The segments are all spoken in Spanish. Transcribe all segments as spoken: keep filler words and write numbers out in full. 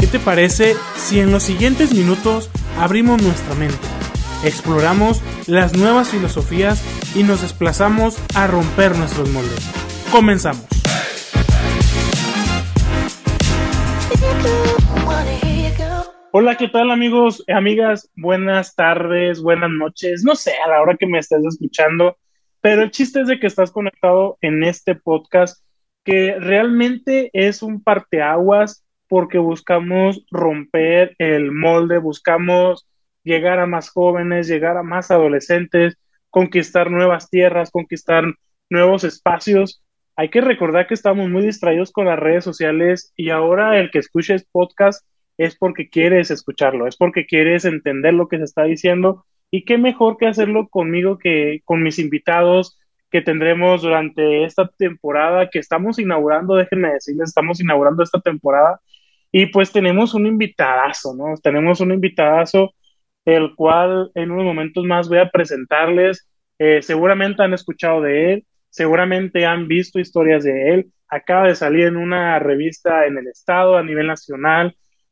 ¿Qué te parece si en los siguientes minutos abrimos nuestra mente, exploramos las nuevas filosofías y nos desplazamos a romper nuestros moldes? Comenzamos. Hola, ¿qué tal amigos y amigas? Buenas tardes, buenas noches, no sé, a la hora que me estés escuchando, pero el chiste es de que estás conectado en este podcast que realmente es un parteaguas porque buscamos romper el molde, buscamos llegar a más jóvenes, llegar a más adolescentes, conquistar nuevas tierras, conquistar nuevos espacios. Hay que recordar que estamos muy distraídos con las redes sociales y ahora el que escuches podcast es porque quieres escucharlo, es porque quieres entender lo que se está diciendo y qué mejor que hacerlo conmigo que con mis invitados que tendremos durante esta temporada que estamos inaugurando, déjenme decirles, estamos inaugurando esta temporada y pues tenemos un invitadazo, ¿no? Tenemos un invitadazo el cual en unos momentos más voy a presentarles. Eh, seguramente han escuchado de él, seguramente han visto historias de él, acaba de salir en una revista en el estado a nivel nacional.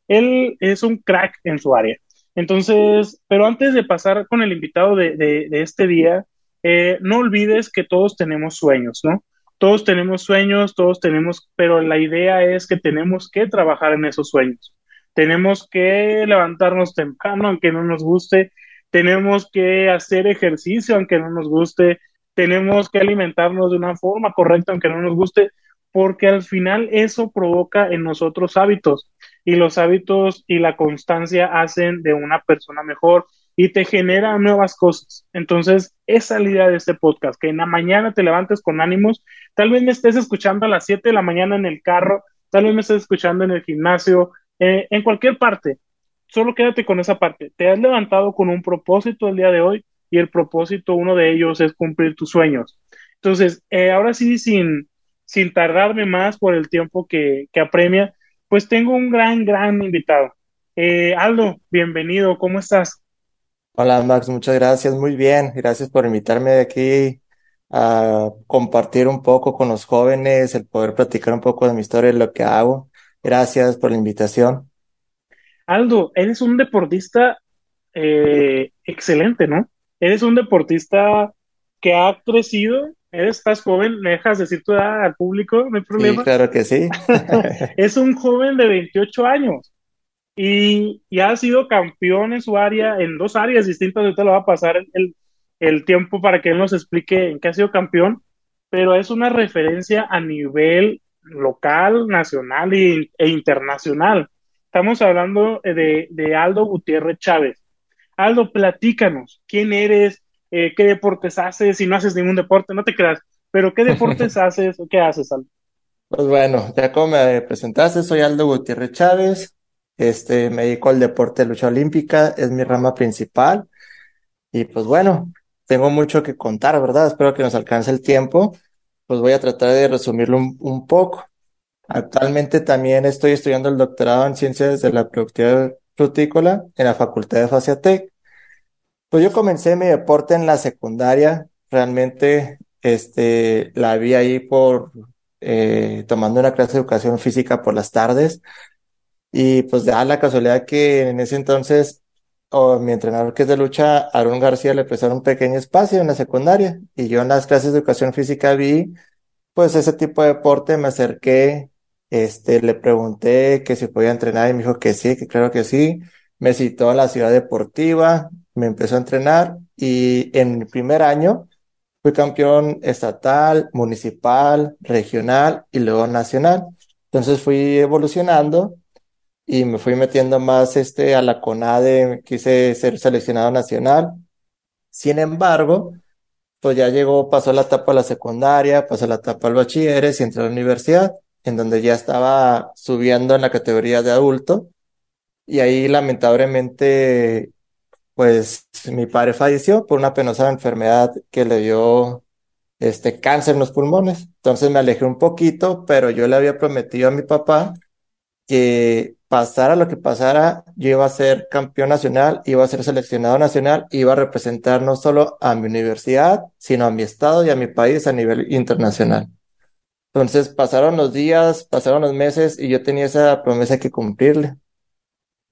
Él es un crack en su área. Entonces, pero antes de pasar con el invitado de, de, de este día, eh, no olvides que todos tenemos sueños, ¿no? Todos tenemos sueños, todos tenemos, pero la idea es que tenemos que trabajar en esos sueños. Tenemos que levantarnos temprano, aunque no nos guste. Tenemos que hacer ejercicio, aunque no nos guste. Tenemos que alimentarnos de una forma correcta, aunque no nos guste, porque al final eso provoca en nosotros hábitos. Y los hábitos y la constancia hacen de una persona mejor y te generan nuevas cosas. Entonces, esa es la idea de este podcast, que en la mañana te levantes con ánimos. Tal vez me estés escuchando a las siete de la mañana en el carro, tal vez me estés escuchando en el gimnasio, eh, en cualquier parte. Solo quédate con esa parte. Te has levantado con un propósito el día de hoy y el propósito, uno de ellos, es cumplir tus sueños. Entonces, eh, ahora sí, sin, sin tardarme más por el tiempo que, que apremia, pues tengo un gran, gran invitado. Eh, Aldo, bienvenido, ¿cómo estás? Hola Max, muchas gracias, muy bien, gracias por invitarme aquí a compartir un poco con los jóvenes, el poder platicar un poco de mi historia y lo que hago. Gracias por la invitación. Aldo, eres un deportista eh, excelente, ¿no? Eres un deportista que ha crecido, eres, estás joven, me dejas decir tu edad al público, no hay Sí, problema. claro que sí. Es un joven de veintiocho años y, y ha sido campeón en su área, en dos áreas distintas. Ahorita lo va a pasar el, el, el tiempo para que él nos explique en qué ha sido campeón, pero es una referencia a nivel local, nacional e, e internacional. Estamos hablando de, de Aldo Gutiérrez Chávez. Aldo, platícanos, ¿quién eres? Eh, ¿Qué deportes haces? Si no haces ningún deporte, no te creas, pero ¿qué deportes haces? ¿Qué haces, Aldo? Pues bueno, ya como me presentaste, soy Aldo Gutiérrez Chávez, este, me dedico al deporte de lucha olímpica, es mi rama principal y pues bueno, tengo mucho que contar, ¿verdad? Espero que nos alcance el tiempo, pues voy a tratar de resumirlo un, un poco. Actualmente también estoy estudiando el doctorado en Ciencias de la Productividad Frutícola en la Facultad de Faciatec. Pues yo comencé mi deporte en la secundaria, realmente este, la vi ahí por eh, tomando una clase de educación física por las tardes y pues da la casualidad que en ese entonces oh, mi entrenador que es de lucha, Aaron García, le prestaron un pequeño espacio en la secundaria y yo en las clases de educación física vi pues ese tipo de deporte, me acerqué, este, le pregunté que si podía entrenar y me dijo que sí, que claro que sí. Me citó a la ciudad deportiva, me empezó a entrenar y en mi primer año fui campeón estatal, municipal, regional y luego nacional. Entonces fui evolucionando y me fui metiendo más este, a la CONADE, quise ser seleccionado nacional. Sin embargo, pues ya llegó, pasó la etapa de la secundaria, pasó la etapa del bachilleres y entré a la universidad, en donde ya estaba subiendo en la categoría de adulto. Y ahí lamentablemente, pues mi padre falleció por una penosa enfermedad que le dio este cáncer en los pulmones. Entonces me alejé un poquito, pero yo le había prometido a mi papá que pasara lo que pasara, yo iba a ser campeón nacional, iba a ser seleccionado nacional, iba a representar no solo a mi universidad, sino a mi estado y a mi país a nivel internacional. Entonces pasaron los días, pasaron los meses y yo tenía esa promesa que cumplirle.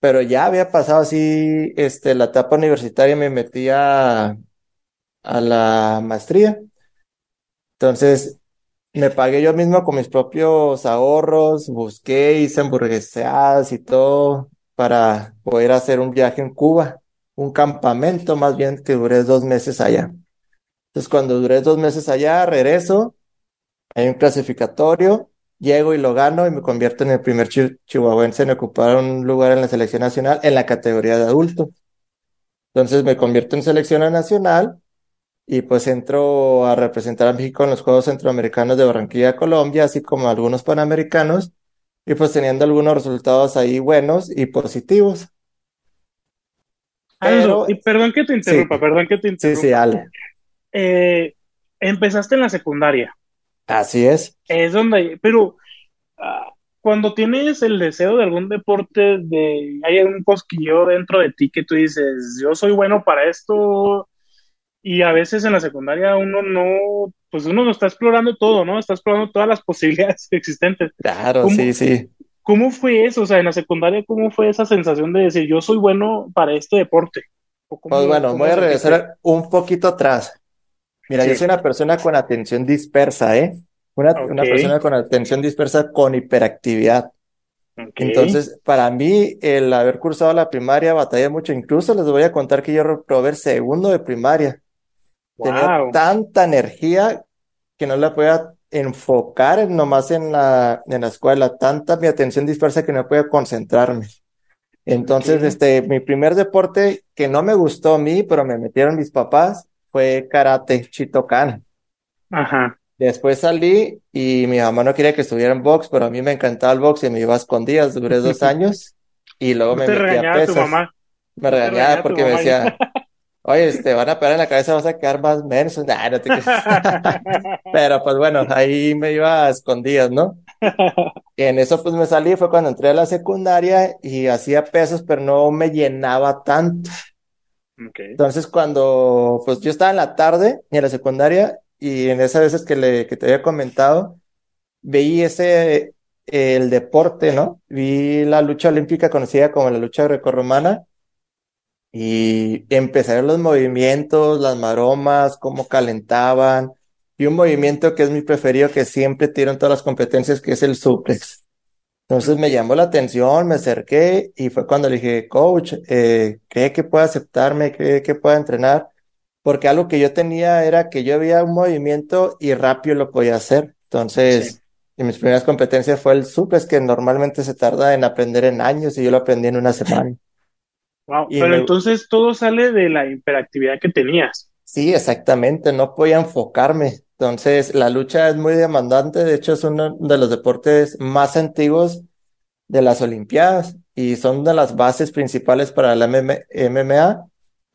pero ya había pasado así, este, la etapa universitaria, me metí a, a la maestría. Entonces, me pagué yo mismo con mis propios ahorros, busqué, hice hamburgueseadas y todo para poder hacer un viaje en Cuba, un campamento más bien que duré dos meses allá. Entonces, cuando duré dos meses allá, regreso, hay un clasificatorio, llego y lo gano y me convierto en el primer chi- chihuahuense en ocupar un lugar en la selección nacional en la categoría de adulto. Entonces, me convierto en selección nacional y pues entro a representar a México en los Juegos Centroamericanos de Barranquilla, Colombia, así como algunos panamericanos, y pues teniendo algunos resultados ahí buenos y positivos. Aldo, Pero y perdón que te sí, interrumpa, perdón que te sí, sí, interrumpa. Ale, Eh, Empezaste en la secundaria, así es. es donde, pero ah, cuando tienes el deseo de algún deporte, de hay un cosquilleo dentro de ti que tú dices, yo soy bueno para esto, y a veces en la secundaria uno no, pues uno no está explorando todo, ¿no? Está explorando todas las posibilidades existentes. Claro, sí, ¿Cómo, sí. cómo fue eso? O sea, en la secundaria, ¿cómo fue esa sensación de decir, yo soy bueno para este deporte? ¿O Pues cómo, bueno, voy cómo a sentiste? regresar un poquito atrás. Mira, yo Sí, soy una persona con atención dispersa, ¿eh? Una, ok, una persona con atención dispersa con hiperactividad. ok, Entonces, para mí, el haber cursado la primaria batallé mucho. Incluso les voy a contar que yo reprobé el segundo de primaria. Tenía wow, tanta energía que no la podía enfocar en- nomás en la, en la escuela, tanta mi atención dispersa que no podía concentrarme. ok, Entonces, este, mi primer deporte que no me gustó a mí, pero me metieron mis papás, fue karate, Chitokan. ajá. Después salí y mi mamá no quería que estuviera en box, pero a mí me encantaba el box y me iba a escondidas. Duré dos años y luego No me te metí a regañaba tu pesas. mamá, Me no te regañaba regañaba tu porque me mamá ya. decía, oye, te van a pegar en la cabeza, vas a quedar más menso. Nah, no te creas. Pero pues bueno, ahí me iba a escondidas, ¿no? Y en eso pues me salí, fue cuando entré a la secundaria y hacía pesos, pero no me llenaba tanto. Ok, Entonces cuando pues yo estaba en la tarde y en la secundaria y en esas veces que, le, que te había comentado, veí ese, el deporte, ¿no? Vi la lucha olímpica conocida como la lucha grecorromana y empecé a ver los movimientos, las maromas, cómo calentaban y un movimiento que es mi preferido que siempre tiro en todas las competencias que es el suplex. Entonces me ok, llamó la atención, me acerqué y fue cuando le dije, coach, eh, ¿cree que pueda aceptarme? ¿Cree que pueda entrenar? Porque algo que yo tenía era que yo veía un movimiento y rápido lo podía hacer. sí. Entonces, en mis primeras competencias fue el suplex, que normalmente se tarda en aprender en años y yo lo aprendí en una semana. Wow, Y pero me, entonces todo sale de la hiperactividad que tenías. sí, exactamente, no podía enfocarme. Entonces, la lucha es muy demandante, de hecho es uno de los deportes más antiguos de las Olimpiadas y son de las bases principales para la M M M M A.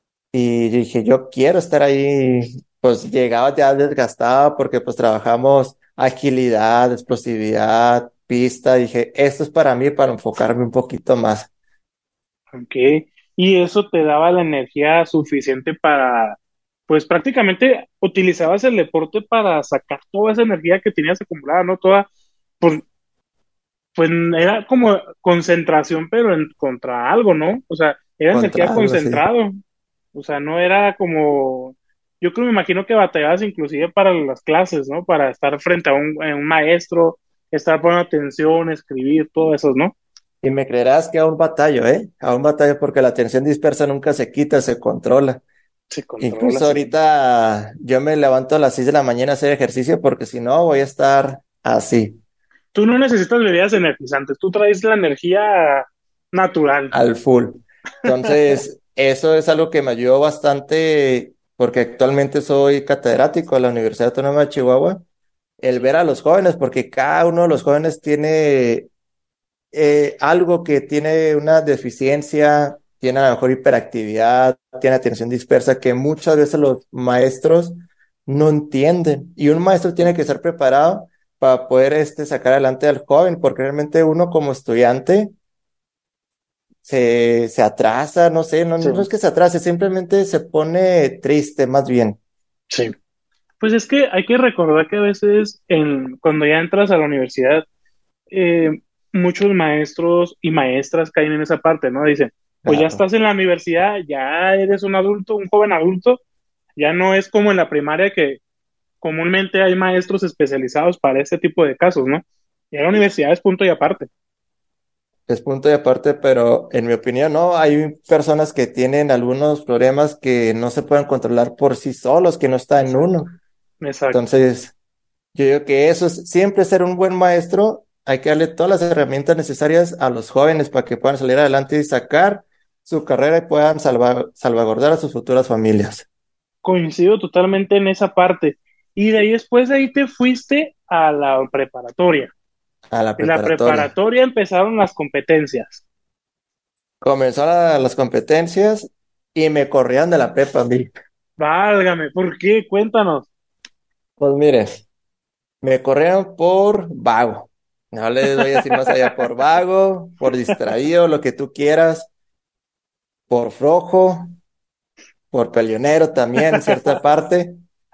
Y dije, yo quiero estar ahí, pues llegaba ya desgastado porque pues trabajamos agilidad, explosividad, pista. Dije, esto es para mí, para enfocarme un poquito más. Ok, y eso te daba la energía suficiente para, pues prácticamente utilizabas el deporte para sacar toda esa energía que tenías acumulada, ¿no? Toda, pues, pues era como concentración, pero en contra algo, ¿no? O sea, era energía Contra algo así. concentrado, o sea, no era como, yo creo, me imagino que batallabas inclusive para las clases, ¿no? Para estar frente a un, a un maestro, estar poniendo atención, escribir, todo eso, ¿no? Y me creerás que aún batallo, ¿eh? Aún batallo porque la atención dispersa nunca se quita, se controla. Se controla, Incluso sí. ahorita yo me levanto a las seis de la mañana a hacer ejercicio porque si no voy a estar así, Tú no necesitas bebidas energizantes, tú traes la energía natural. al full. Entonces, eso es algo que me ayudó bastante porque actualmente soy catedrático de la Universidad Autónoma de Chihuahua. El ver a los jóvenes, porque cada uno de los jóvenes tiene eh, algo que tiene una deficiencia, tiene a lo mejor hiperactividad, tiene atención dispersa, que muchas veces los maestros no entienden. Y un maestro tiene que estar preparado para poder este, sacar adelante al joven, porque realmente uno como estudiante se, se atrasa, no sé, no, Sí, no es que se atrase, simplemente se pone triste más bien. sí. Pues es que hay que recordar que a veces en, cuando ya entras a la universidad, eh, muchos maestros y maestras caen en esa parte, ¿no? Dicen, pues ya Claro. estás en la universidad, ya eres un adulto, un joven adulto, ya no es como en la primaria que comúnmente hay maestros especializados para este tipo de casos, ¿no? Y la universidad es punto y aparte. Es punto y aparte, pero en mi opinión, no, hay personas que tienen algunos problemas que no se pueden controlar por sí solos, que no está en Exacto, uno. exacto. Entonces, yo digo que eso es siempre ser un buen maestro, hay que darle todas las herramientas necesarias a los jóvenes para que puedan salir adelante y sacar su carrera y puedan salva- salvaguardar a sus futuras familias. Coincido totalmente en esa parte. Y de ahí después de ahí te fuiste a la preparatoria. A la En la preparatoria. preparatoria empezaron las competencias. Comenzó la- las competencias y me corrían de la prepa a mí. Válgame, ¿por qué? Cuéntanos. Pues mire, me corrieron por vago. No les voy a decir más allá, por vago, por distraído, lo que tú quieras, por flojo, por peleonero también, en cierta parte.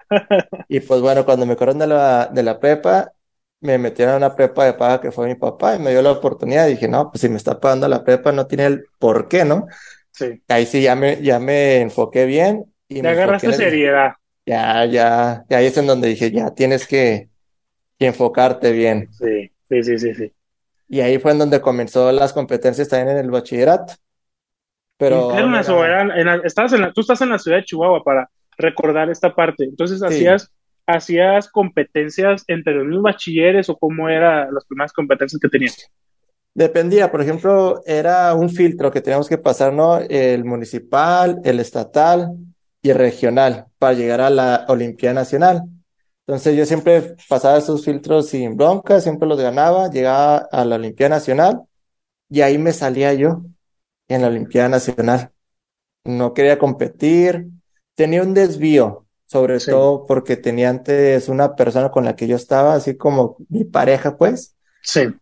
Y pues bueno, cuando me corrieron de la, de la prepa, me metieron a una prepa de paga que fue mi papá y me dio la oportunidad. Y dije, no, pues si me está pagando la prepa, no tiene el por qué, ¿no? Sí, Ahí sí ya me, ya me enfoqué bien y ya me enfoqué agarraste en el, seriedad. ya, ya, ya ahí es en donde dije, ya tienes que, que enfocarte bien. Sí, sí, sí, sí, sí. Y ahí fue en donde comenzó las competencias también en el bachillerato, pero aún Internas o era, eran, en la- estabas en la- tú estás en la ciudad de Chihuahua para recordar esta parte. Entonces sí, hacías, hacías competencias entre los mismos bachilleres o cómo eran las primeras competencias que tenían. dependía, por ejemplo, era un filtro que teníamos que pasar, ¿no? El municipal, el estatal y el regional para llegar a la Olimpiada Nacional. Entonces yo siempre pasaba esos filtros sin bronca, siempre los ganaba, llegaba a la Olimpiada Nacional y ahí me salía yo en la Olimpiada Nacional. No quería competir, tenía un desvío, sobre Sí, todo porque tenía antes una persona con la que yo estaba, así como mi pareja, pues, sí.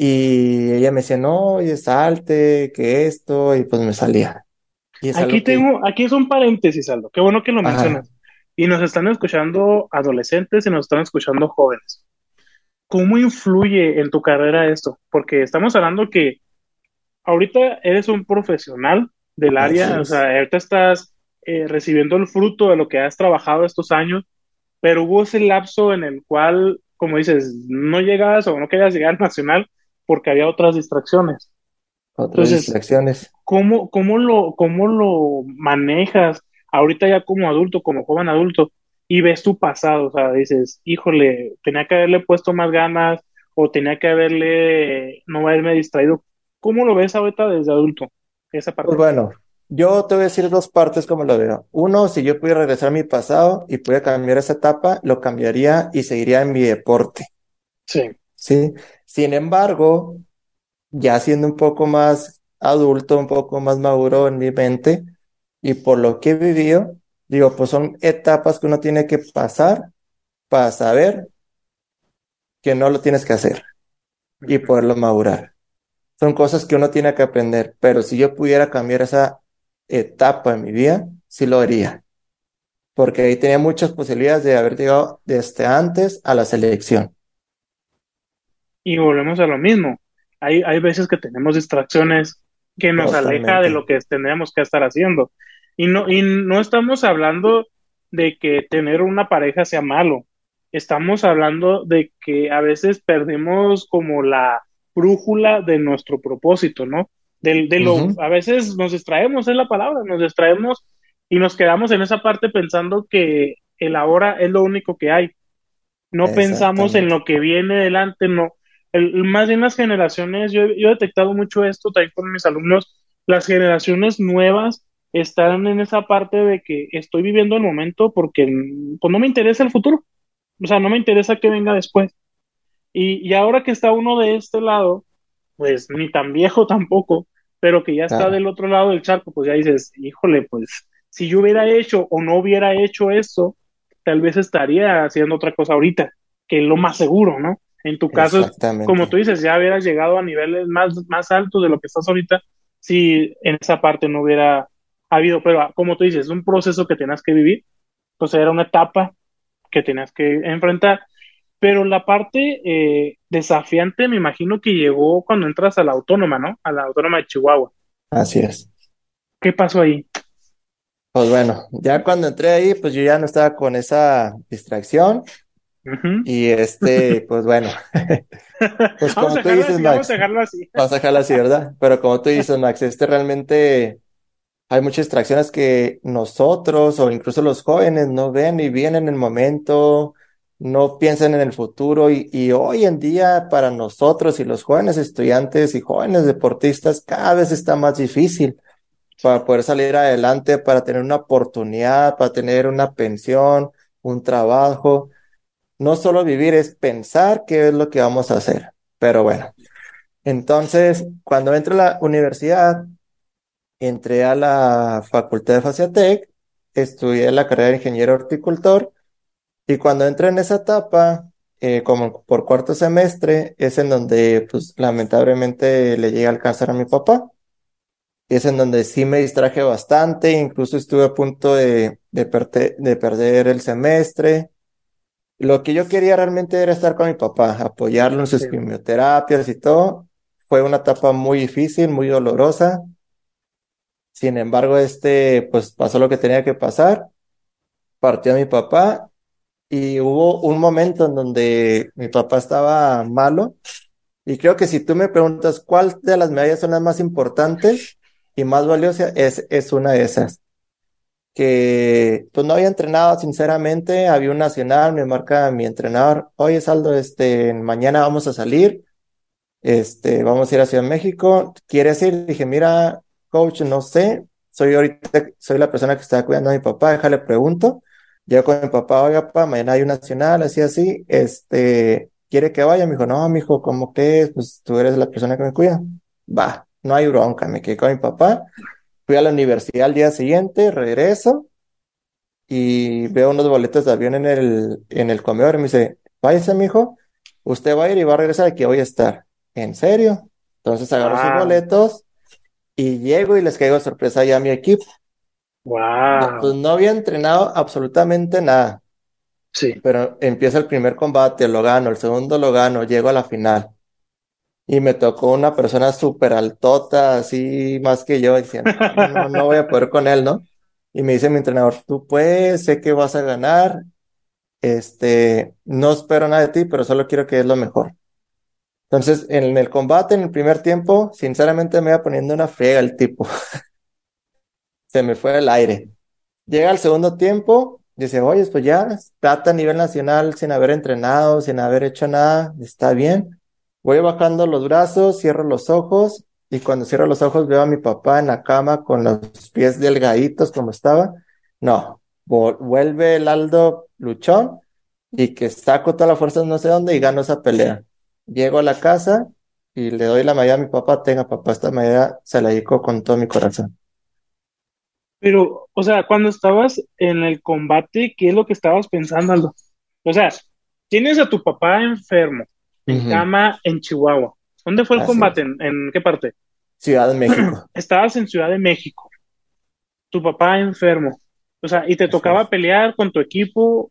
y ella me decía, no, oye, salte, que esto, y pues me salía. Y es Aquí algo que, tengo, aquí es un paréntesis, Aldo. Qué bueno que lo ajá, mencionas. Y nos están escuchando adolescentes y nos están escuchando jóvenes. ¿Cómo influye en tu carrera esto? Porque estamos hablando que ahorita eres un profesional del así área, o sea, es. ahorita estás eh, recibiendo el fruto de lo que has trabajado estos años, pero hubo ese lapso en el cual, como dices, no llegas o no querías llegar al nacional porque había otras distracciones. Otras Entonces, distracciones. ¿cómo, cómo lo, cómo lo manejas ahorita ya como adulto, como joven adulto, y ves tu pasado? O sea, dices, híjole, tenía que haberle puesto más ganas o tenía que haberle, no haberme distraído. ¿Cómo lo ves ahorita desde adulto? Esa Pues parte. bueno, yo te voy a decir dos partes como lo veo. Uno, si yo pudiera regresar a mi pasado y pudiera cambiar esa etapa, lo cambiaría y seguiría en mi deporte, Sí. ¿sí? Sin embargo, ya siendo un poco más adulto, un poco más maduro en mi mente y por lo que he vivido, digo, pues son etapas que uno tiene que pasar para saber que no lo tienes que hacer y Ujú. poderlo madurar. Son cosas que uno tiene que aprender, pero si yo pudiera cambiar esa etapa en mi vida, sí lo haría, porque ahí tenía muchas posibilidades de haber llegado desde antes a la selección. Y volvemos a lo mismo. Hay, hay veces que tenemos distracciones que nos aleja de Totalmente. lo que tendríamos que estar haciendo. Y no, y no estamos hablando de que tener una pareja sea malo. Estamos hablando de que a veces perdemos como la brújula de nuestro propósito, ¿no? De, de lo, Ujú. a veces nos distraemos, es la palabra, nos distraemos y nos quedamos en esa parte pensando que el ahora es lo único que hay, no pensamos en Exactamente. lo que viene delante, no. El, más bien las generaciones, yo, yo he detectado mucho esto también con mis alumnos, las generaciones nuevas están en esa parte de que estoy viviendo el momento porque pues, no me interesa el futuro, o sea, no me interesa que venga después. Y, y ahora que está uno de este lado, pues ni tan viejo tampoco, pero que ya está Claro, del otro lado del charco, pues ya dices, híjole, pues si yo hubiera hecho o no hubiera hecho eso, tal vez estaría haciendo otra cosa ahorita, que es lo más seguro, ¿no? En tu caso, es, como tú exactamente. dices, ya hubieras llegado a niveles más, más altos de lo que estás ahorita, si en esa parte no hubiera habido, pero como tú dices, es un proceso que tenías que vivir, pues era una etapa que tenías que enfrentar, Pero la parte eh, desafiante me imagino que llegó cuando entras a la autónoma, ¿no? A la autónoma de Chihuahua. Así es. ¿Qué pasó ahí? Pues bueno, ya cuando entré ahí, pues yo ya no estaba con esa distracción Ujú. y este, pues bueno, pues Vamos a como tú dejarlo dices, así, vamos a Max, dejarlo así. vamos a dejarlo así, ¿verdad? Pero como tú dices, Max, este realmente hay muchas distracciones que nosotros o incluso los jóvenes no ven y vienen en el momento, no piensan en el futuro y, y hoy en día para nosotros y los jóvenes estudiantes y jóvenes deportistas cada vez está más difícil para poder salir adelante, para tener una oportunidad, para tener una pensión, un trabajo. No solo vivir es pensar qué es lo que vamos a hacer. Pero bueno, entonces cuando entro a la universidad, entré a la Facultad de Faciatec, estudié la carrera de ingeniero horticultor y cuando entré en esa etapa, eh, como por cuarto semestre, es en donde pues lamentablemente le llega el cáncer a mi papá. Es en donde sí me distraje bastante, incluso estuve a punto de, de, perte- de perder el semestre. Lo que yo quería realmente era estar con mi papá, apoyarlo en sus Sí, quimioterapias y todo. Fue una etapa muy difícil, muy dolorosa. Sin embargo, este, pues pasó lo que tenía que pasar. Partió mi papá y hubo un momento en donde mi papá estaba malo. Y creo que si tú me preguntas cuál de las medallas son las más importantes y más valiosas, es, es una de esas. Que pues no había entrenado sinceramente, había un nacional, me marca mi entrenador, oye Saldo, este, mañana vamos a salir, este, vamos a ir a Ciudad de México, ¿quieres ir? Dije, mira, coach, no sé, soy ahorita, soy la persona que está cuidando a mi papá, déjale pregunto, llego con mi papá, oiga, papá, mañana hay un nacional, así, así, este, ¿quiere que vaya? Me dijo, no, mijo, ¿cómo que es? Pues tú eres la persona que me cuida. Va, no hay bronca, me quedé con mi papá, fui a la universidad al día siguiente, regreso, y veo unos boletos de avión en el, en el comedor y me dice, váyase, mijo, usted va a ir y va a regresar aquí voy a estar. ¿En serio? Entonces agarro sus wow, boletos y llego y les caigo de sorpresa ya a mi equipo. No, pues wow, no había entrenado absolutamente nada, sí. pero empieza el primer combate, lo gano, el segundo lo gano, llego a la final. Y me tocó una persona súper altota, así más que yo, diciendo, no, no, no, no voy a poder con él, ¿no? Y me dice mi entrenador, tú puedes, sé que vas a ganar. Este, no espero nada de ti, pero solo quiero que es lo mejor. Entonces, en el combate, en el primer tiempo, sinceramente me iba poniendo una friega el tipo. Se me fue el aire. Llega el segundo tiempo, dice, oye, pues ya, plata a nivel nacional sin haber entrenado, sin haber hecho nada, está bien. Voy bajando los brazos, cierro los ojos, y cuando cierro los ojos veo a mi papá en la cama con los pies delgaditos como estaba. No, vu- vuelve el Aldo luchón y que saco toda la fuerza no sé dónde y gano esa pelea. Llego a la casa y le doy la medalla a mi papá, tenga papá, esta medalla se la dedico con todo mi corazón. Pero, o sea, cuando estabas en el combate, ¿qué es lo que estabas pensando, Aldo? O sea, tienes a tu papá enfermo, en Ujú, cama en Chihuahua. ¿Dónde fue el así combate? es. ¿En, en qué parte? Ciudad de México. Estabas en Ciudad de México, tu papá enfermo. O sea, y te Así tocaba es. pelear con tu equipo.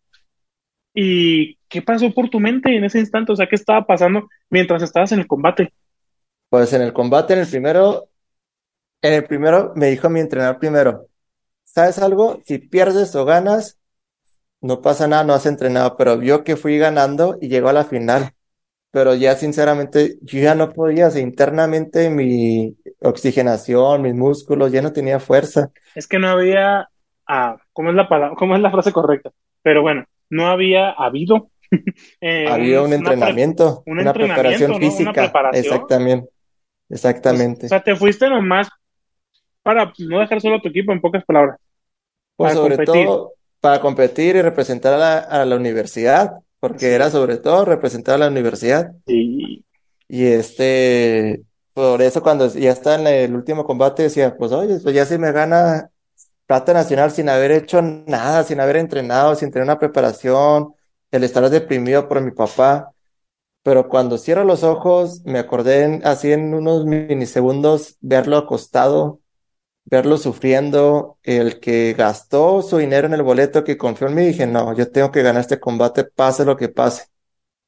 ¿Y qué pasó por tu mente en ese instante? O sea, ¿qué estaba pasando mientras estabas en el combate? Pues en el combate, en el primero, en el primero me dijo mi entrenador primero, ¿sabes algo? Si pierdes o ganas, no pasa nada, no has entrenado, pero vio que fui ganando y llegó a la final. Pero ya sinceramente, yo ya no podía, o sea, internamente mi oxigenación, mis músculos, ya no tenía fuerza. Es que no había, ah, ¿cómo es la palabra, cómo es la frase correcta? Pero bueno, no había habido eh, Había un, un una pre- entrenamiento, un una preparación entrenamiento, ¿no? Una física, preparación. exactamente, Pues, o exactamente. sea, te fuiste nomás para no dejar solo a tu equipo, en pocas palabras, Pues para sobre competir. todo para competir y representar a la, a la universidad, porque era Sí, sobre todo representar a la universidad. sí. Y este, por eso cuando ya está en el último combate decía, pues oye, pues ya si me gana plata nacional sin haber hecho nada, sin haber entrenado, sin tener una preparación, el estar deprimido por mi papá. Pero cuando cierro los ojos, me acordé en- así en unos minisegundos verlo acostado, verlo sufriendo, el que gastó su dinero en el boleto, que confió en mí, dije, no, yo tengo que ganar este combate, pase lo que pase.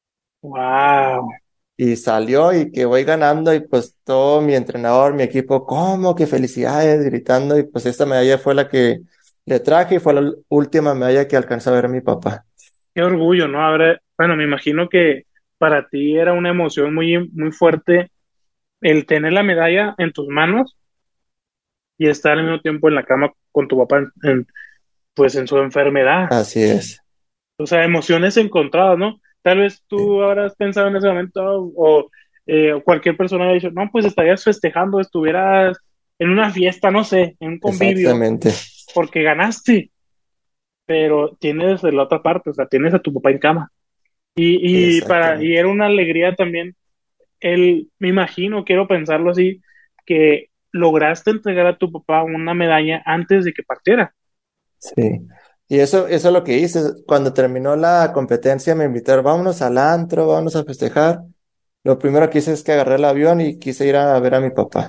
Wow, Y salió y que voy ganando y pues todo mi entrenador, mi equipo, ¿cómo? ¡Qué felicidades! Gritando y pues esta medalla fue la que le traje y fue la última medalla que alcanzó a ver mi papá. qué orgullo, ¿no? Haber, bueno, me imagino que para ti era una emoción muy, muy fuerte el tener la medalla en tus manos y estar al mismo tiempo en la cama con tu papá en, en, pues en su enfermedad. Así es. O sea, emociones encontradas, ¿no? Tal vez tú habrás pensado en ese momento o eh, cualquier persona haya dicho, no, pues estarías festejando, estuvieras en una fiesta, no sé, en un convivio, Exactamente. porque ganaste, pero tienes de la otra parte, o sea, tienes a tu papá en cama. Y, y para, y Exactamente. era una alegría también, el, me imagino, quiero pensarlo así, que lograste entregar a tu papá una medalla antes de que partiera. Sí. Y eso, eso es lo que hice. Cuando terminó la competencia me invitaron, vámonos al antro, vámonos a festejar. Lo primero que hice es que agarré el avión y quise ir a ver a mi papá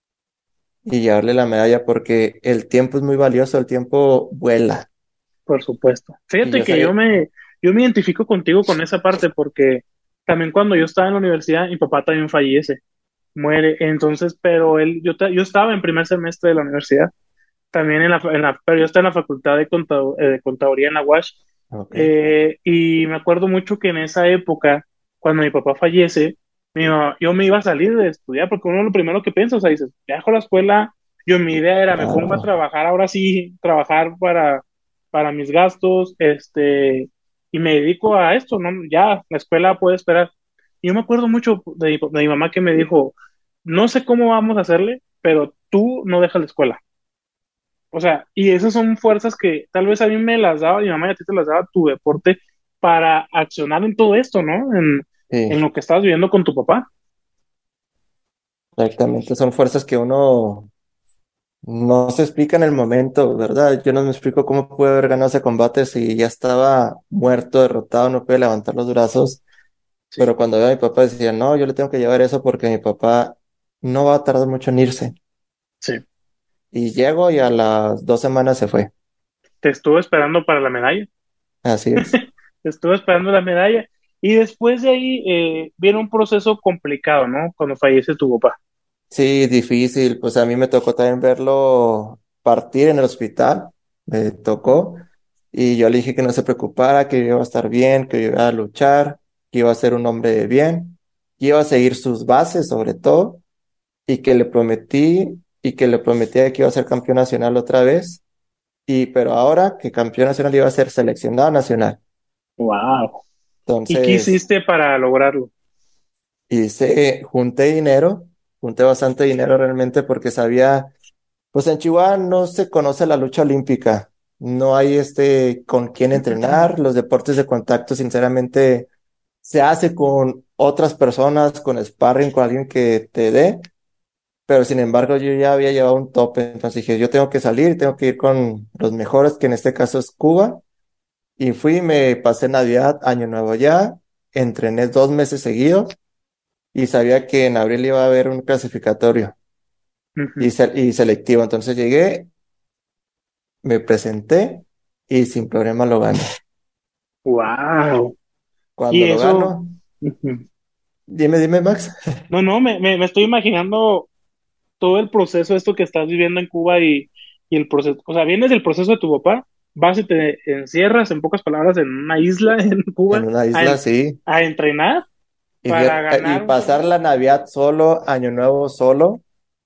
y llevarle la medalla porque el tiempo es muy valioso, el tiempo vuela. Por supuesto. Y Fíjate yo que yo sé, me, yo me identifico contigo con esa parte porque también cuando yo estaba en la universidad, mi papá también fallece, muere. Entonces, pero él, yo, ta- yo estaba en primer semestre de la universidad, también en la, en la- pero yo estaba en la facultad de, contado- eh, de contaduría en la U A S H. ok, Eh, y me acuerdo mucho que en esa época, cuando mi papá fallece, mi mamá- yo me iba a salir de estudiar porque uno lo primero que piensa, o sea, dices, dejo la escuela, yo mi idea era, me pongo a claro, trabajar, ahora sí, trabajar para, para mis gastos, este, y me dedico a esto, ¿no? Ya, la escuela puede esperar. Y yo me acuerdo mucho de, mi- de mi mamá que me dijo, no sé cómo vamos a hacerle, pero tú no dejas la escuela. O sea, y esas son fuerzas que tal vez a mí me las daba mi mamá y a ti te las daba tu deporte para accionar en todo esto, ¿no? En, en sí, lo que estabas viviendo con tu papá. exactamente. Son fuerzas que uno no se explica en el momento, ¿verdad? Yo no me explico cómo pude haber ganado ese combate si ya estaba muerto, derrotado, no pude levantar los brazos. Sí, Pero cuando veo a mi papá decía, no, yo le tengo que llevar eso porque mi papá no va a tardar mucho en irse. sí. Y llego y a las dos semanas se fue. Te estuve esperando para la medalla. Así es. Te estuve esperando la medalla. Y después de ahí eh, viene un proceso complicado, ¿no? Cuando fallece tu papá. Sí, difícil. Pues a mí me tocó también verlo partir en el hospital. Me tocó. Y yo le dije que no se preocupara, que yo iba a estar bien, que yo iba a luchar, que iba a ser un hombre de bien, que iba a seguir sus bases sobre todo, y que le prometí, y que le prometía que iba a ser campeón nacional otra vez. Y pero ahora que campeón nacional iba a ser seleccionado nacional. Wow. ¿Y qué Entonces, hiciste para lograrlo? hice, junté dinero, junté bastante dinero realmente porque sabía. Pues en Chihuahua no se conoce la lucha olímpica, no hay este con quién entrenar, los deportes de contacto sinceramente se hace con otras personas, con sparring, con alguien que te dé, pero sin embargo yo ya había llevado un tope, entonces dije yo tengo que salir, tengo que ir con los mejores, que en este caso es Cuba, y fui, me pasé Navidad, Año Nuevo allá, entrené dos meses seguidos y sabía que en abril iba a haber un clasificatorio y, se- y selectivo, entonces llegué, me presenté y sin problema lo gané. Wow. Y Cuando lo eso, gano, ujú. dime, dime, Max. No, no, me, me, me estoy imaginando todo el proceso, esto que estás viviendo en Cuba y, y el proceso, o sea, vienes del proceso de tu papá, vas y te encierras, en pocas palabras, en una isla en En Cuba una a, isla, en- sí. a entrenar Y, para fíjate, y ganar un pasar torneo. la Navidad solo, Año Nuevo solo.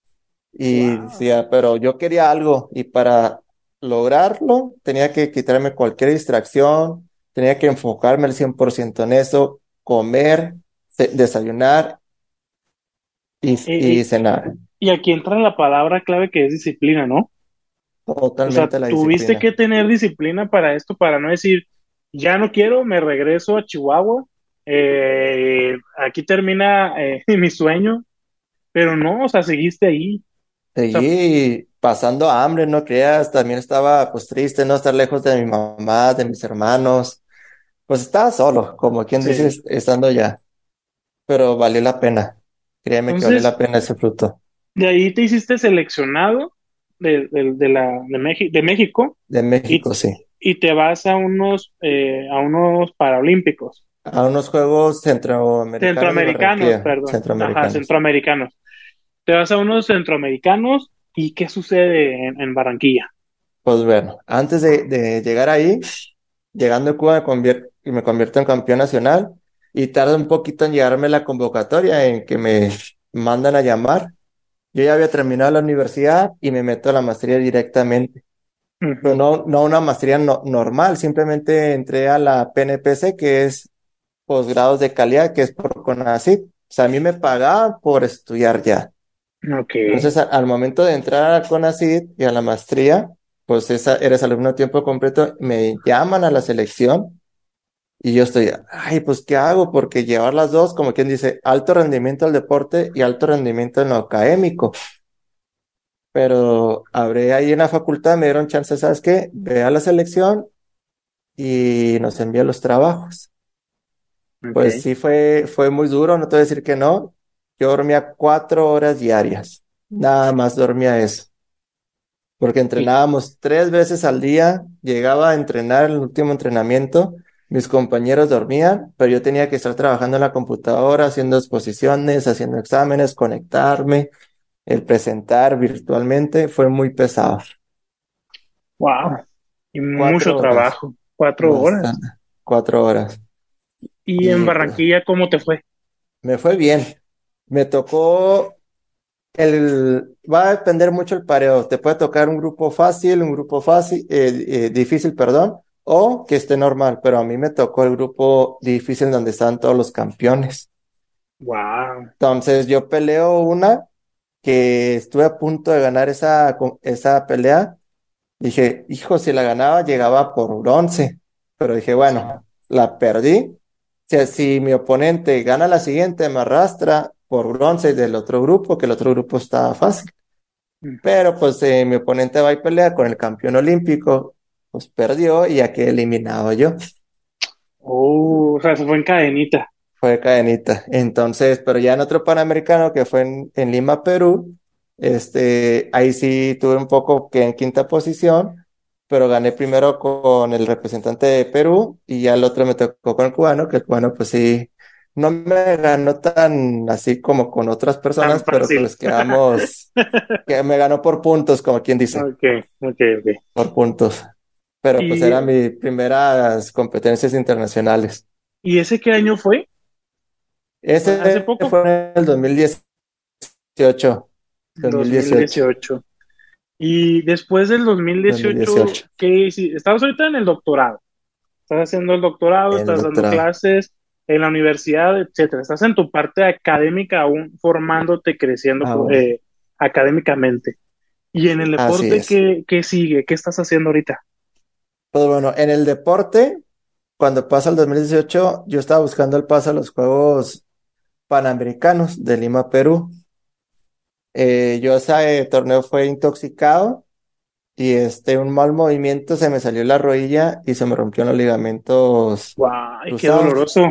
Y Wow. decía, pero yo quería algo y para lograrlo tenía que quitarme cualquier distracción, tenía que enfocarme al cien por ciento en eso, comer, ce- desayunar y, Y, y y, cenar. y aquí entra la palabra clave que es disciplina, ¿no? O sea, Totalmente la tuviste disciplina. que tener disciplina para esto, para no decir, ya no quiero, me regreso a Chihuahua, eh, aquí termina eh, mi sueño, pero no, o sea, seguiste ahí. O sea, Seguí pasando hambre, no creas, también estaba pues triste no estar lejos de mi mamá, de mis hermanos, pues estaba solo, como quien dice, sí. est- estando ya, pero valió la pena, créeme que valió Entonces, la pena ese fruto. de ahí te hiciste seleccionado de, de, de la, de, México, de México De y, México, sí, y te vas a unos, eh, a unos Paralímpicos. a unos juegos centroamericanos de Centroamericanos, Barranquilla, perdón. Ajá, centroamericanos. centroamericanos. Te vas a unos centroamericanos y ¿qué sucede en, en Barranquilla? Pues bueno, antes de, de llegar ahí, llegando a Cuba me convier- y me convierto en campeón nacional y tarda un poquito en llegarme la convocatoria en que me mandan a llamar. Yo ya había terminado la universidad y me meto a la maestría directamente, pero Ujú. no, no una maestría no- normal, simplemente entré a la P N P C, que es posgrados de calidad, que es por CONACYT. O sea, a mí me pagaban por estudiar ya. Ok, Entonces, a- al momento de entrar a CONACYT y a la maestría, pues esa, eres alumno a tiempo completo, me llaman a la selección y yo estoy, ay, pues, ¿qué hago? Porque llevar las dos, como quien dice, alto rendimiento al deporte y alto rendimiento en lo académico. Pero hablé ahí en la facultad, me dieron chance, ¿sabes qué? Ve a la selección y nos envía los trabajos. Pues ok. sí, fue, fue muy duro, no te voy a decir que no. Yo dormía cuatro horas diarias, nada más dormía eso, porque Y, entrenábamos tres veces al día, llegaba a entrenar el último entrenamiento, mis compañeros dormían, pero yo tenía que estar trabajando en la computadora, haciendo exposiciones, haciendo exámenes, conectarme, el presentar virtualmente, fue muy pesado. wow, y mucho Cuatro horas, trabajo, cuatro horas. bastante, cuatro horas. ¿Y en Y pues Barranquilla cómo te fue? me fue bien. Me tocó el, va a depender mucho el pareo. Te puede tocar un grupo fácil, un grupo fácil, eh, eh, difícil, perdón, o que esté normal, pero a mí me tocó el grupo difícil donde están todos los campeones. Wow, Entonces yo peleo una que estuve a punto de ganar esa, co- esa pelea. Dije, hijo, si la ganaba llegaba por bronce, pero dije, bueno, la perdí. O sea, si mi oponente gana la siguiente, me arrastra por bronce del otro grupo, que el otro grupo estaba fácil. Pero pues eh, mi oponente va y pelea con el campeón olímpico, pues perdió y ya quedé eliminado yo. oh, o sea, se fue en cadenita. Fue cadenita. Entonces, pero ya en otro Panamericano que fue en, en Lima, Perú, este, ahí sí tuve un poco que en quinta posición, pero gané primero con el representante de Perú y ya el otro me tocó con el cubano, que el cubano pues sí, no me ganó tan así como con otras Tan personas, pero fácil. pues quedamos, que me ganó por puntos, como quien dice, Ok, ok, ok. por puntos. Pero pues ¿Y, eran mis primeras competencias internacionales. y ese qué año fue? ¿Hace Ese poco? fue en el dos mil dieciocho. Dieciocho, dos mil dos mil dieciocho, dieciocho. Y después del dos mil dos mil dieciocho, dieciocho, ¿qué hiciste? Estabas ahorita en el doctorado. Estás haciendo el doctorado, el estás dando doctorado. clases en la universidad, etcétera. Estás en tu parte académica aún formándote, creciendo Ahora, eh, académicamente. Y en el así deporte, es. ¿qué, qué sigue? ¿Qué estás haciendo ahorita? Pues bueno, en el deporte, cuando pasa el dos mil dieciocho, yo estaba buscando el paso a los Juegos Panamericanos de Lima, Perú. Eh, yo ese torneo fue intoxicado y este, un mal movimiento se me salió la rodilla y se me rompió los ligamentos ¡Guay, qué cruzados. doloroso!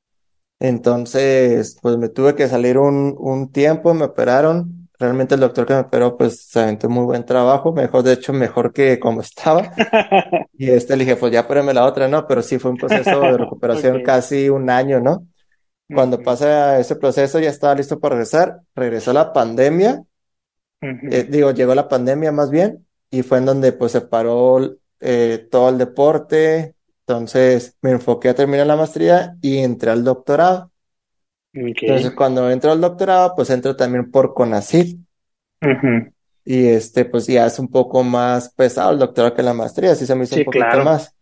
Entonces, pues me tuve que salir un, un tiempo, me operaron. Realmente el doctor que me operó, pues se aventó muy buen trabajo, mejor, de hecho, mejor que como estaba. Y este le dije, pues ya espérame la otra, ¿no? Pero sí fue un proceso de recuperación Ok. casi un año, ¿no? Cuando Ujú, pasa ese proceso ya estaba listo para regresar. Regresó la pandemia, eh, ujú. digo, llegó la pandemia más bien, y fue en donde pues se paró eh, todo el deporte. Entonces me enfoqué a terminar la maestría y entré al doctorado. Ok. Entonces, cuando entro al doctorado, pues entro también por CONACYT Ujú. y este, pues ya es un poco más pesado el doctorado que la maestría, así se me hizo un Sí, poquito claro. más.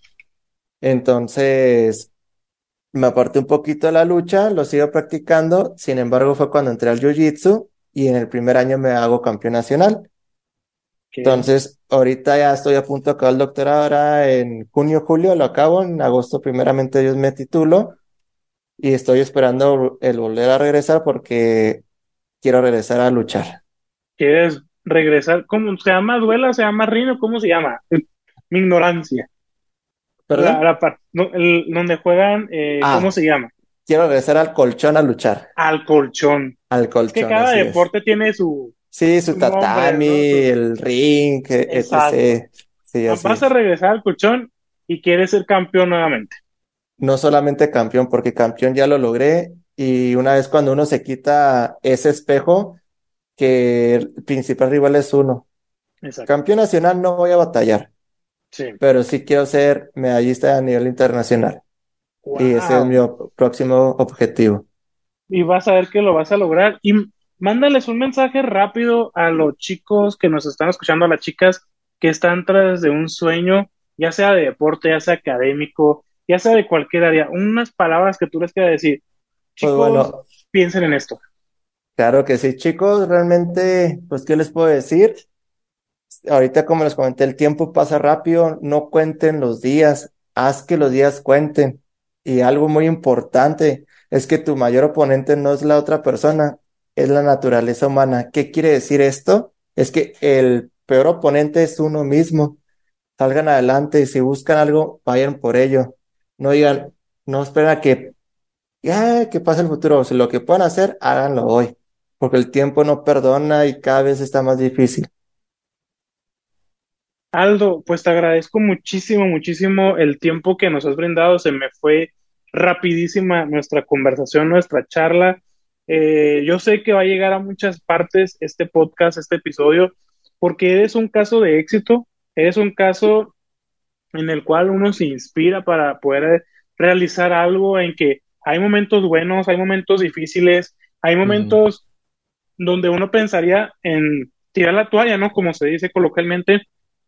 Entonces, me aparté un poquito de la lucha, lo sigo practicando, sin embargo, fue cuando entré al Jiu-Jitsu y en el primer año me hago campeón nacional. Ok. Entonces, ahorita ya estoy a punto de acabar el doctorado, ahora en junio, julio lo acabo, en agosto primeramente Dios me titulo y estoy esperando el volver a regresar porque quiero regresar a luchar. ¿Quieres regresar? ¿Cómo se llama? ¿Duela? ¿Se llama Rino? ¿Cómo se llama? Mi ignorancia. La, ¿Perdón? la par- no, el- donde juegan, eh, ¿cómo Ah, se llama? quiero regresar al colchón a luchar. Al colchón. Al Es que colchón, cada así es. deporte tiene su, Sí, su su nombre, tatami, ¿no? Su- el ring, e- exacto. etcétera. Sí, Ah, así vas a es. regresar al colchón y quieres ser campeón nuevamente. no solamente campeón, porque campeón ya lo logré y una vez cuando uno se quita ese espejo, que el principal rival es uno. Exacto. Campeón nacional no voy a batallar, Sí. pero sí quiero ser medallista a nivel internacional y ese es mi Wow. o- próximo objetivo. Y vas a ver que lo vas a lograr. Y mándales un mensaje rápido a los chicos que nos están escuchando, a las chicas que están tras de un sueño, ya sea de deporte, ya sea académico, ya sea de cualquier área. Unas palabras que tú les quieras decir. Pues Chicos, bueno, piensen en esto. claro que sí, chicos, realmente, pues, ¿qué les puedo decir? Ahorita, como les comenté, el tiempo pasa rápido, no cuenten los días, haz que los días cuenten. Y algo muy importante es que tu mayor oponente no es la otra persona, es la naturaleza humana. ¿Qué quiere decir esto? Es que el peor oponente es uno mismo. Salgan adelante y si buscan algo, vayan por ello. No digan, no esperen a que, ya, que pase el futuro. Si lo que puedan hacer, háganlo hoy, porque el tiempo no perdona y cada vez está más difícil. Aldo, pues te agradezco muchísimo, muchísimo el tiempo que nos has brindado. Se me fue rapidísima nuestra conversación, nuestra charla. Eh, yo sé que va a llegar a muchas partes este podcast, este episodio, porque eres un caso de éxito, eres un caso en el cual uno se inspira para poder realizar algo en que hay momentos buenos, hay momentos difíciles, hay Mm, momentos donde uno pensaría en tirar la toalla, ¿no? Como se dice coloquialmente,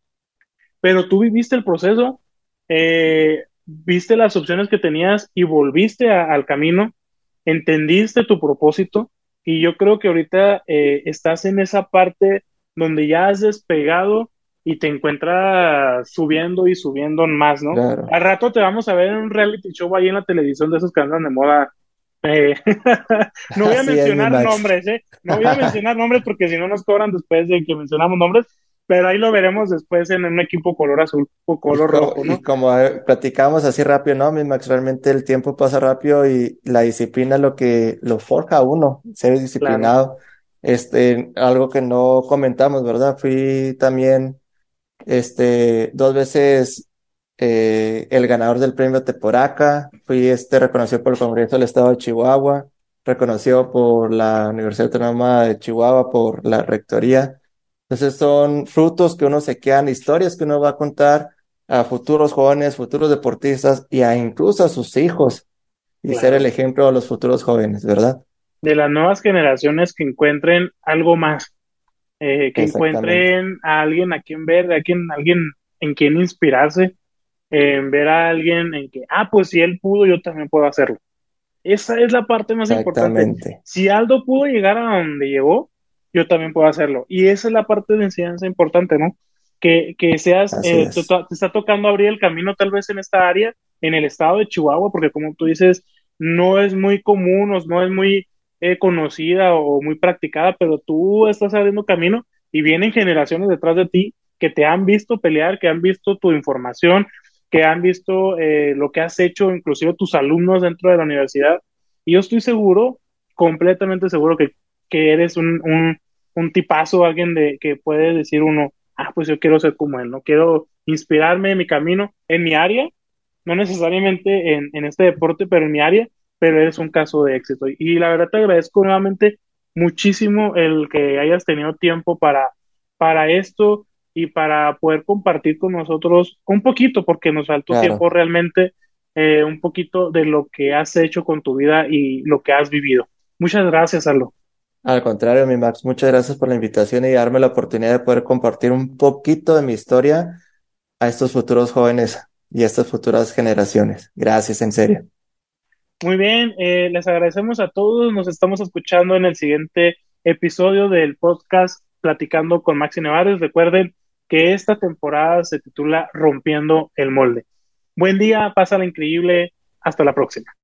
pero tú viviste el proceso, eh, viste las opciones que tenías y volviste a- al camino, entendiste tu propósito y yo creo que ahorita eh, estás en esa parte donde ya has despegado y te encuentras subiendo y subiendo más, ¿no? claro. Al rato te vamos a ver en un reality show ahí en la televisión de esos que andan de moda. eh, no voy a Así es, mi mencionar Max. nombres, ¿eh? No voy a mencionar nombres porque si no nos cobran después de que mencionamos nombres, pero ahí lo veremos después en un equipo color azul o Y, color co- rojo, y ¿no? como eh, platicamos así rápido, ¿no, mi Max? Realmente el tiempo pasa rápido y la disciplina es lo que lo forja a uno, ser Claro, disciplinado. Este, algo que no comentamos, ¿verdad? Fui también, este, dos veces eh, el ganador del premio Teporaca, fui este reconocido por el Congreso del Estado de Chihuahua, reconocido por la Universidad Autónoma de Chihuahua, por la Rectoría. Entonces son frutos que uno se quedan, historias que uno va a contar a futuros jóvenes, futuros deportistas y a incluso a sus hijos y ser el claro. ejemplo a los futuros jóvenes, ¿verdad? De las nuevas generaciones que encuentren algo más, eh, que Exactamente, encuentren a alguien a quien ver, a quien, alguien en quien inspirarse, en ver a alguien en que, ah, pues si él pudo, yo también puedo hacerlo. Esa es la parte más importante. exactamente. Si Aldo pudo llegar a donde llegó, yo también puedo hacerlo. Y esa es la parte de enseñanza importante, ¿no? Que, que seas, Así eh, te, es. to- te está tocando abrir el camino tal vez en esta área, en el estado de Chihuahua, porque como tú dices, no es muy común o no es muy eh, conocida o muy practicada, pero tú estás abriendo camino y vienen generaciones detrás de ti que te han visto pelear, que han visto tu información, que han visto eh, lo que has hecho, inclusive tus alumnos dentro de la universidad. Y yo estoy seguro, completamente seguro, que, que eres un, un, un tipazo, alguien de, que puede decir uno, ah, pues yo quiero ser como él, no quiero inspirarme en mi camino, en mi área, no necesariamente en, en este deporte, pero en mi área, pero eres un caso de éxito. Y la verdad te agradezco nuevamente muchísimo el que hayas tenido tiempo para, para esto y para poder compartir con nosotros un poquito, porque nos faltó tiempo Claro. realmente, eh, un poquito de lo que has hecho con tu vida y lo que has vivido. Muchas gracias, Aldo. Al contrario, mi Max, muchas gracias por la invitación y darme la oportunidad de poder compartir un poquito de mi historia a estos futuros jóvenes y a estas futuras generaciones. Gracias, en serio. Muy bien, eh, les agradecemos a todos. Nos estamos escuchando en el siguiente episodio del podcast Platicando con Maxi Nevares. Recuerden que esta temporada se titula Rompiendo el Molde. Buen día, pásala increíble. Hasta la próxima.